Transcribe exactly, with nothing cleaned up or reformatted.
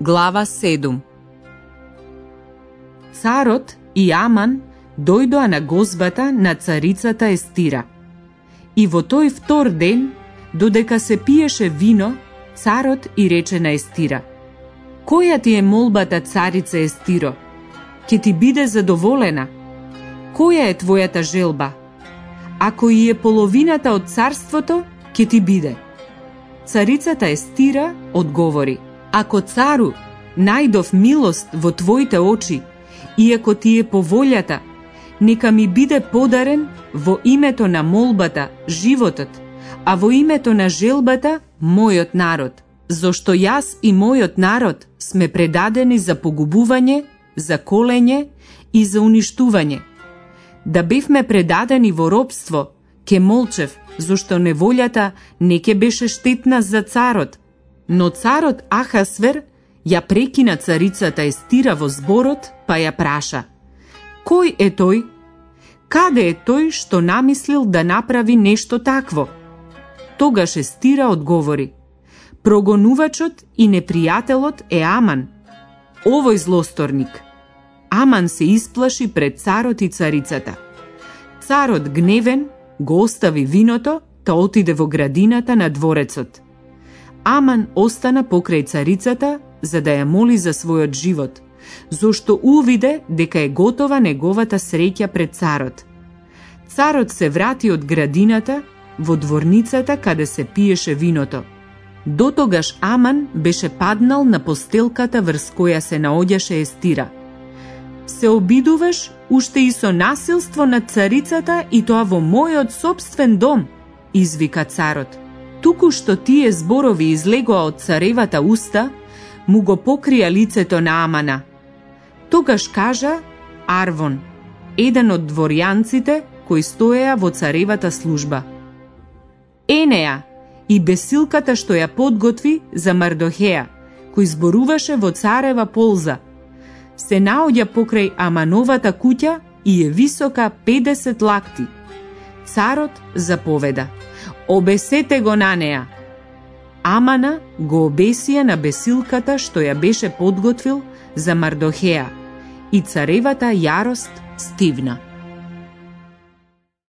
Глава седум. Царот и Аман дојдоа на гозбата на царицата Естира. И во тој втор ден, додека се пиеше вино, царот и рече на Естира: "Која ти е молбата, царица Естиро? Ке ти биде задоволена? Која е твојата желба? Ако и е половината од царството, ке ти биде." Царицата Естира одговори: "Ако цару, најдов милост во твоите очи, и ако ти е по волјата, нека ми биде подарен во името на молбата животот, а во името на желбата мојот народ, зошто јас и мојот народ сме предадени за погубување, за колење и за уништување. Да бевме предадени во робство, ке молчев, зошто неволјата не ке беше штетна за царот." Но царот Ахасвер ја прекина царицата Естира во зборот, па ја праша: "Кој е тој? Каде е тој што намислил да направи нешто такво?" Тогаш Естира одговори: "Прогонувачот и непријателот е Аман, овој злосторник." Аман се исплаши пред царот и царицата. Царот гневен го остави виното, та отиде во градината на дворецот. Аман остана покрај царицата за да ја моли за својот живот, зошто увиде дека е готова неговата среќа пред царот. Царот се врати од градината во дворницата каде се пиеше виното. Дотогаш Аман беше паднал на постелката врз која се наоѓаше Естира. "Се обидуваш уште и со насилство над царицата, и тоа во мојот сопствен дом," извика царот. Туку што тие зборови излегоа од царевата уста, му го покрија лицето на Амана. Тогаш кажа Арвон, еден од дворјанците кои стоеа во царевата служба: "Енеја и бесилката што ја подготви за Мардохеја, кој зборуваше во царева полза, се наоѓа покрај Амановата куќа и е висока педесет лакти." Царот заповеда: "Обесете го на неа." Амана го обесија на бесилката што ја беше подготвил за Мардохеја, и царевата јарост стивна.